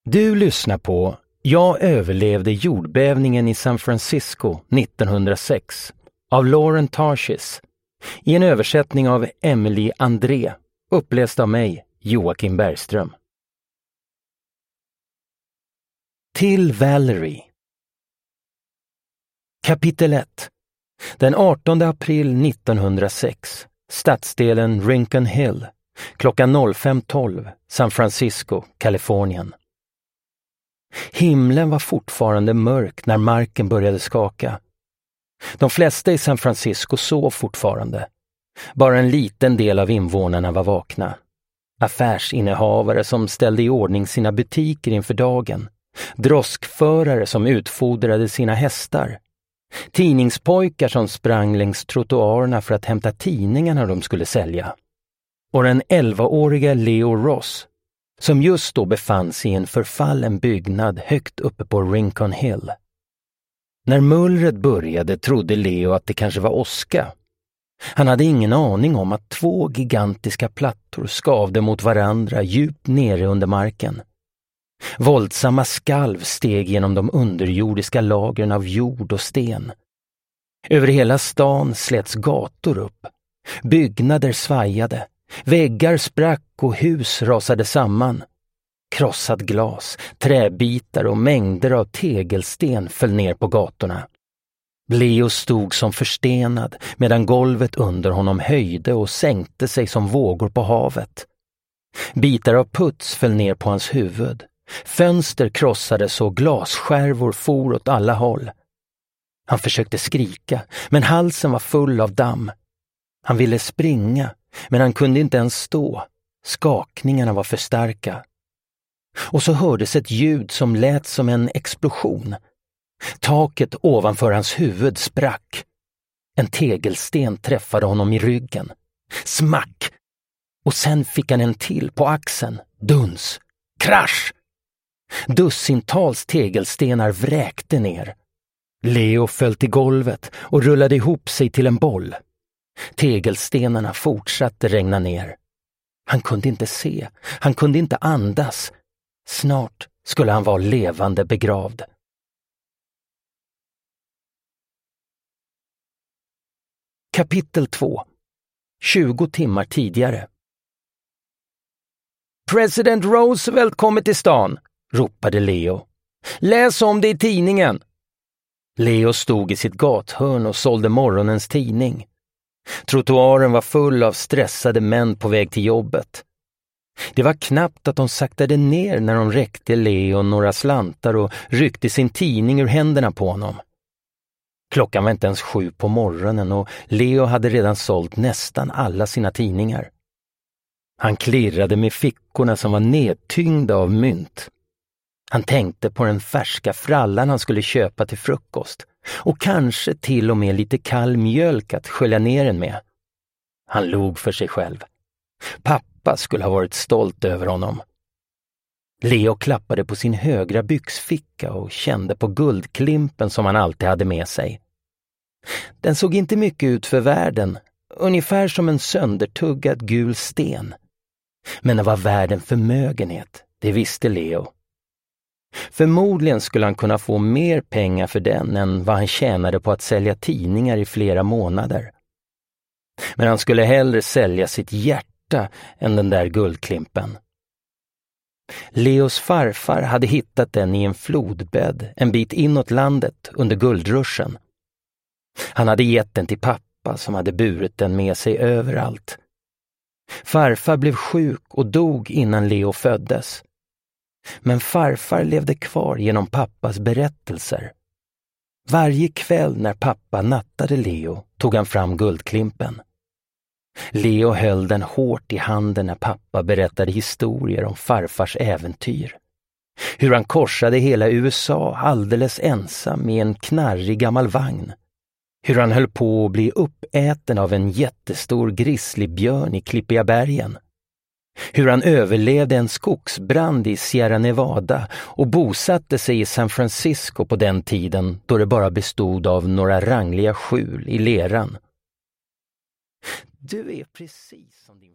Du lyssnar på Jag överlevde jordbävningen i San Francisco 1906 av Lauren Tarshis i en översättning av Emily André, uppläst av mig, Joakim Bergström. Till Valerie. Kapitel 1. Den 18 april 1906, stadsdelen Rincon Hill, klockan 05:12, San Francisco, Kalifornien. Himlen var fortfarande mörk när marken började skaka. De flesta i San Francisco sov fortfarande. Bara en liten del av invånarna var vakna. Affärsinnehavare som ställde i ordning sina butiker inför dagen. Droskförare som utfodrade sina hästar. Tidningspojkar som sprang längs trottoarerna för att hämta tidningarna de skulle sälja. Och den 11-åriga Leo Ross, som just då befann sig i en förfallen byggnad högt uppe på Rincon Hill. När mullret började trodde Leo att det kanske var åska. Han hade ingen aning om att 2 gigantiska plattor skavde mot varandra djupt nere under marken. Våldsamma skalv steg genom de underjordiska lagren av jord och sten. Över hela stan släts gator upp. Byggnader svajade. Väggar sprack och hus rasade samman. Krossat glas, träbitar och mängder av tegelsten föll ner på gatorna. Leo stod som förstenad medan golvet under honom höjde och sänkte sig som vågor på havet. Bitar av puts föll ner på hans huvud. Fönster krossades och glasskärvor for åt alla håll. Han försökte skrika, men halsen var full av damm. Han ville springa, men han kunde inte ens stå. Skakningarna var för starka. Och så hördes ett ljud som lät som en explosion. Taket ovanför hans huvud sprack. En tegelsten träffade honom i ryggen. Smack! Och sen fick han en till på axeln. Duns! Krasch! Dussintals tegelstenar vräkte ner. Leo föll till golvet och rullade ihop sig till en boll. Tegelstenarna fortsatte regna ner. Han kunde inte se, han kunde inte andas. Snart skulle han vara levande begravd. Kapitel 2. 20 timmar tidigare. President Roosevelt kommer till stan, ropade Leo. Läs om det i tidningen. Leo stod i sitt gathörn och sålde morgonens tidning. Trottoaren var full av stressade män på väg till jobbet. Det var knappt att de saktade ner när de räckte Leo några slantar och ryckte sin tidning ur händerna på honom. Klockan var inte ens 7 på morgonen och Leo hade redan sålt nästan alla sina tidningar. Han klirrade med fickorna som var nedtyngda av mynt. Han tänkte på den färska frallan han skulle köpa till frukost och kanske till och med lite kall mjölk att skölja ner den med. Han log för sig själv. Pappa skulle ha varit stolt över honom. Leo klappade på sin högra byxficka och kände på guldklimpen som han alltid hade med sig. Den såg inte mycket ut för världen, ungefär som en söndertuggad gul sten. Men det var värd en förmögenhet, det visste Leo. Förmodligen skulle han kunna få mer pengar för den än vad han tjänade på att sälja tidningar i flera månader. Men han skulle hellre sälja sitt hjärta än den där guldklimpen. Leos farfar hade hittat den i en flodbädd en bit inåt landet under guldruschen. Han hade gett den till pappa som hade burit den med sig överallt. Farfar blev sjuk och dog innan Leo föddes. Men farfar levde kvar genom pappas berättelser. Varje kväll när pappa nattade Leo tog han fram guldklimpen. Leo höll den hårt i handen när pappa berättade historier om farfars äventyr. Hur han korsade hela USA alldeles ensam i en knarrig gammal vagn. Hur han höll på att bli uppäten av en jättestor grizzlybjörn i Klippiga bergen. Hur han överlevde en skogsbrand i Sierra Nevada och bosatte sig i San Francisco på den tiden då det bara bestod av några rangliga skjul i leran. Du är precis som din